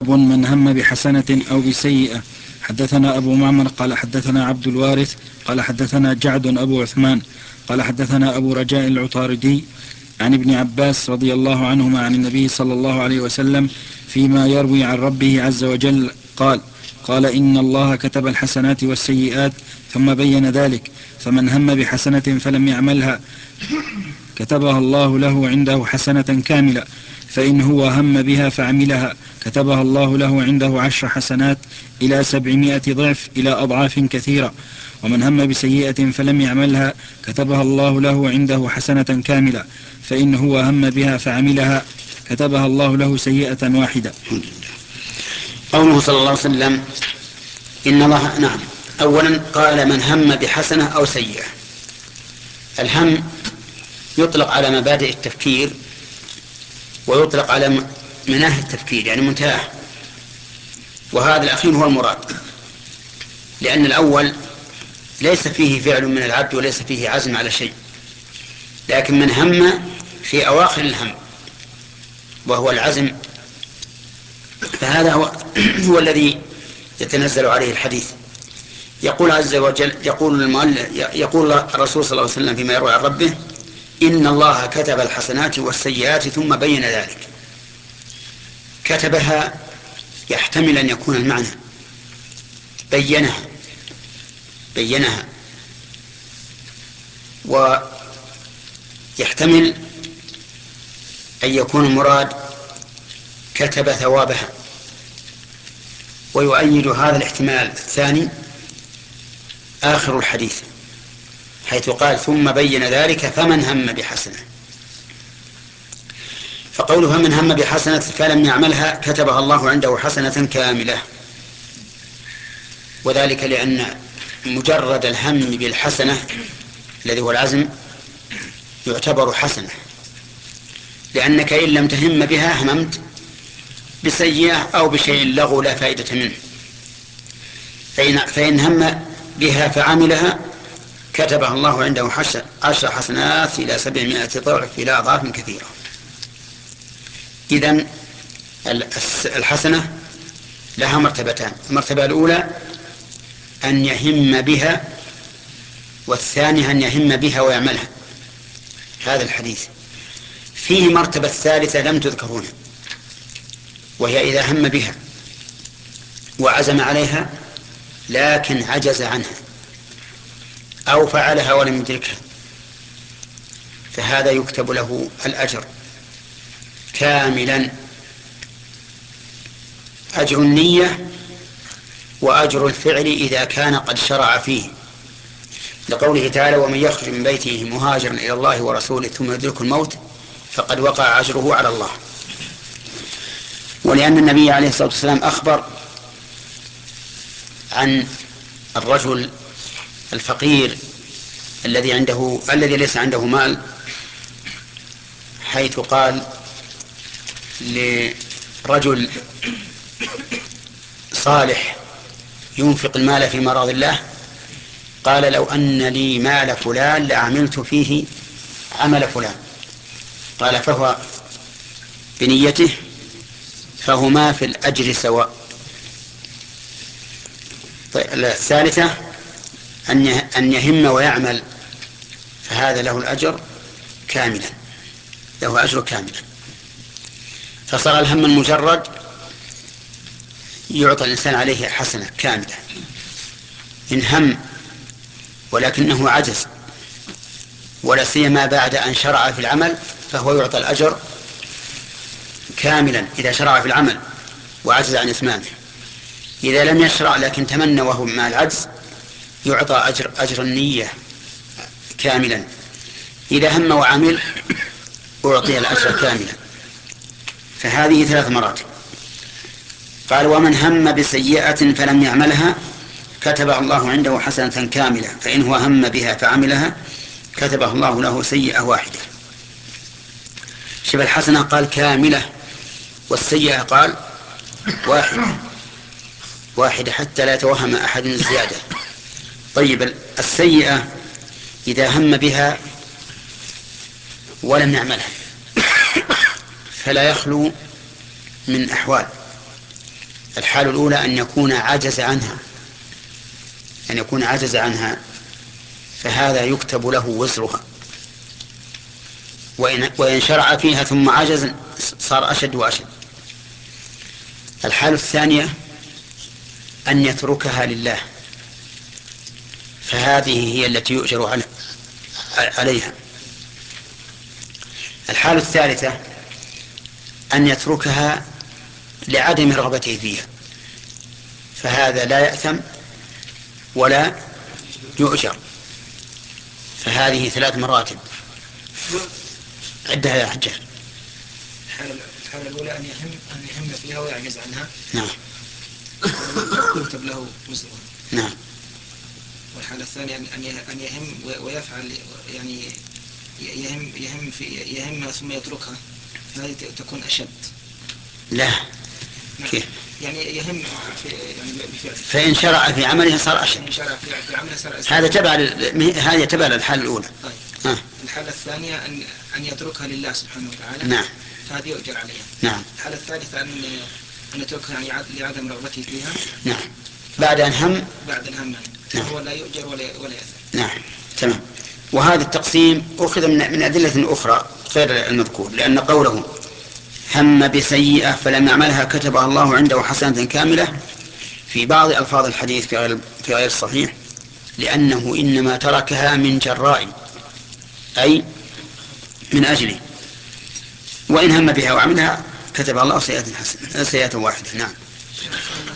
من هم بحسنة أو بسيئة. حدثنا أبو معمر قال حدثنا عبد الوارث قال حدثنا جعد أبو عثمان قال حدثنا أبو رجاء العطاردي عن ابن عباس رضي الله عنهما عن النبي صلى الله عليه وسلم فيما يروي عن ربه عز وجل قال إن الله كتب الحسنات والسيئات ثم بين ذلك فمن هم بحسنة فلم يعملها كتبها الله له عنده حسنة كاملة، فإن هو هم بها فعملها كتبها الله له عنده 10 حسنات إلى 700 ضعف إلى أضعاف كثيرة. ومن هم بسيئة فلم يعملها كتبها الله له عنده حسنة كاملة، فإن هو هم بها فعملها كتبها الله له سيئة واحدة. قوله صلى الله عليه وسلم إن الله نعم. أولا قال من هم بحسنة أو سيئة. الهم يطلق على مبادئ التفكير ويطلق على مناهي التفكير يعني منتهاه، وهذا الأخير هو المراد، لأن الأول ليس فيه فعل من العبد وليس فيه عزم على شيء، لكن من هم في أواخر الهم وهو العزم فهذا هو الذي يتنزل عليه الحديث. يقول عز وجل يقول الرسول صلى الله عليه وسلم فيما يروي عن ربه إن الله كتب الحسنات والسيئات ثم بين ذلك. كتبها يحتمل أن يكون المعنى بينها ويحتمل أن يكون المراد كتب ثوابها. ويؤيد هذا الاحتمال الثاني آخر الحديث حيث قال ثم بين ذلك فمن هم بحسنة. فقوله فمن هم بحسنة فلم يعملها كتبها الله عنده حسنة كاملة، وذلك لأن مجرد الهم بالحسنة الذي هو العزم يعتبر حسنة، لأنك إن لم تهم بها هممت بسيئة أو بشيء لغو لا فائدة منه. فإن هم بها فعملها كتبها الله عنده 10 حسنات إلى 700 ضعف إلى أضعاف كثيرة. إذن الحسنة لها مرتبتان: المرتبة الأولى أن يهم بها، والثانية أن يهم بها ويعملها. هذا الحديث فيه مرتبة ثالثة لم تذكر هنا، وهي إذا هم بها وعزم عليها لكن عجز عنها أو فعلها ولم يدركها، فهذا يكتب له الأجر كاملا، أجر النية وأجر الفعل إذا كان قد شرع فيه، لقوله تعالى ومن يخرج من بيته مهاجرا إلى الله ورسوله ثم يدرك الموت فقد وقع أجره على الله. ولأن النبي عليه الصلاة والسلام أخبر عن الرجل الفقير الذي ليس عنده مال، حيث قال لرجل صالح ينفق المال في مرض الله قال لو أن لي مال فلان لعملت فيه عمل فلان، قال فهو بنيته فهما في الأجر سواء. طيب الثالثة أن يهم ويعمل، فهذا له الأجر كاملا، له أجر كاملا. فصار الهم المجرد يعطى الإنسان عليه حسنة كاملة، إن هم ولكنه عجز ولا سيما بعد أن شرع في العمل فهو يعطى الأجر كاملا إذا شرع في العمل وعجز عن إتمامه. إذا لم يشرع لكن تمنى وهو مع العجز يعطى أجر النية كاملا. إذا هم وعمل أعطي الأجر كاملا. فهذه 3 مراتب. قال ومن هم بسيئة فلم يعملها كتبها الله عنده حسنة كاملة، فإن هو هم بها فعملها كتبها الله له سيئة واحدة. شبه الحسنة قال كاملة، والسيئة قال واحدة حتى لا يتوهم أحد الزيادة. طيب السيئة إذا هم بها ولم يعملها فلا يخلو من أحوال: الحال الأولى أن يكون عجز عنها فهذا يكتب له وزرها، وإن شرع فيها ثم عجز صار أشد وأشد. الحالة الثانية أن يتركها لله، فهذه هي التي يؤجر عليها. الحالة الثالثة أن يتركها لعدم رغبته فيها، فهذا لا يأثم ولا يؤجر. فهذه 3 مراتب. عدها يا حجاج. الحالة الأولى أن يهم فيها ويعجز عنها. نعم. يكتب له وزرها. نعم. والحالة الثانية أن يهم ويفعل، يعني يهم ثم يتركها، هذه تكون أشد. لا. نعم. كيف؟ يعني يهم بفعل. فإن شرع في عمله صار أشد. إن شرع في عمله صار أشد. هذا تبع للحالة الأولى. طيب. الحالة الثانية أن يتركها لله سبحانه وتعالى. نعم. فهذه يؤجر عليها. نعم. الحالة الثالثة أن يتركها لعدم رغبته فيها. نعم. بعد أن هم. نعم. فهو لا يؤجر ولا يأثم. نعم. تمام. وهذا التقسيم أخذ من أدلة أخرى غير المذكور، لأن قوله هم بسيئة فلم يعملها كتبها الله عنده حسنة كاملة في بعض ألفاظ الحديث في غير الصحيح، لأنه إنما تركها من جراء، أي من أجله، وإن هم بها وعملها كتب الله سيئة واحدة. نعم.